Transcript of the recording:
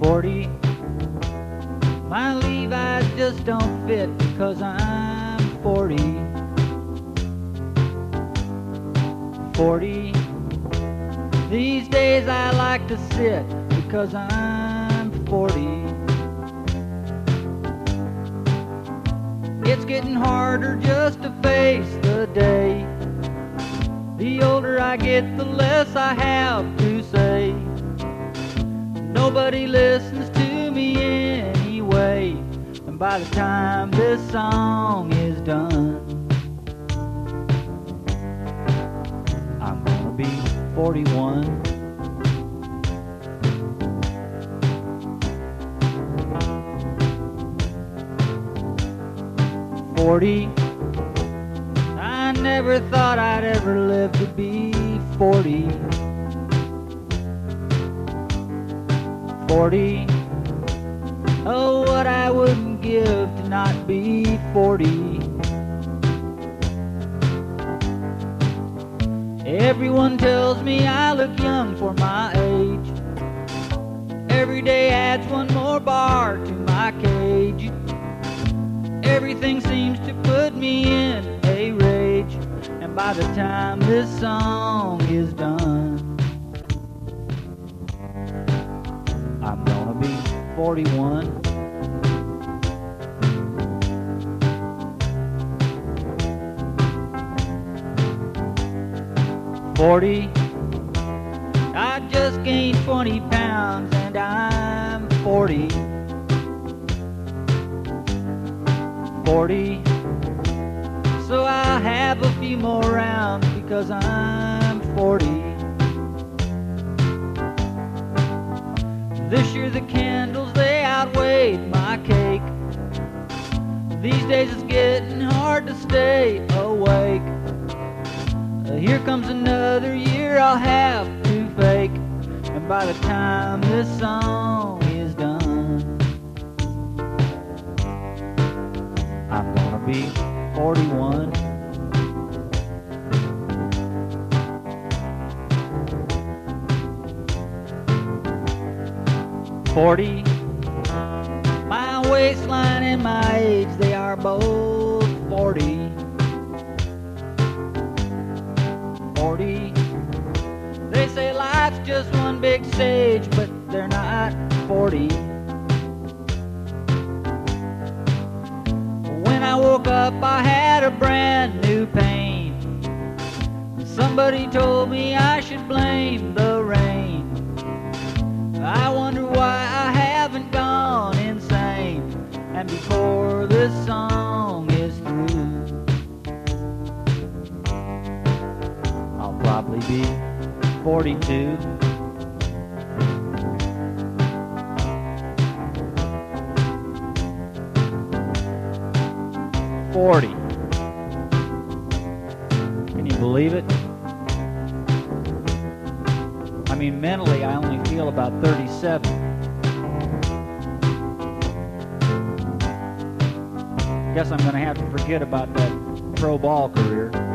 40. My Levi's just don't fit because I'm 40. 40. These days I like to sit because I'm 40. It's getting harder just to face the day. The older I get, the less I have to say. Nobody listens to me anyway, and by the time this song is done, I'm gonna be 41. I never thought I'd ever live to be 40. 40. Oh, what I wouldn't give to not be 40. Everyone tells me I look young for my age. Every day adds one more bar to my cage. Everything seems to put me in a rage, and by the time this song is done, I'm gonna be 41. I just gained 20 pounds and I'm 40. 40. So I'll have a few more rounds because I'm 40. This year the candles, they outweighed my cake. These days it's getting hard to stay awake. Here comes another year I'll have to fake, and by the time this song is done, I'm gonna be 41. My waistline and my age, they are both 40. 40. They say life's just one big stage, but they're not 40. When I woke up, I had a brand new pain. Somebody told me I should blame the rain. I wonder why I haven't gone insane. And before this song is through, I'll probably be 42. Can you believe it? I mean, mentally, I only feel about 37. Guess I'm going to have to forget about that pro ball career.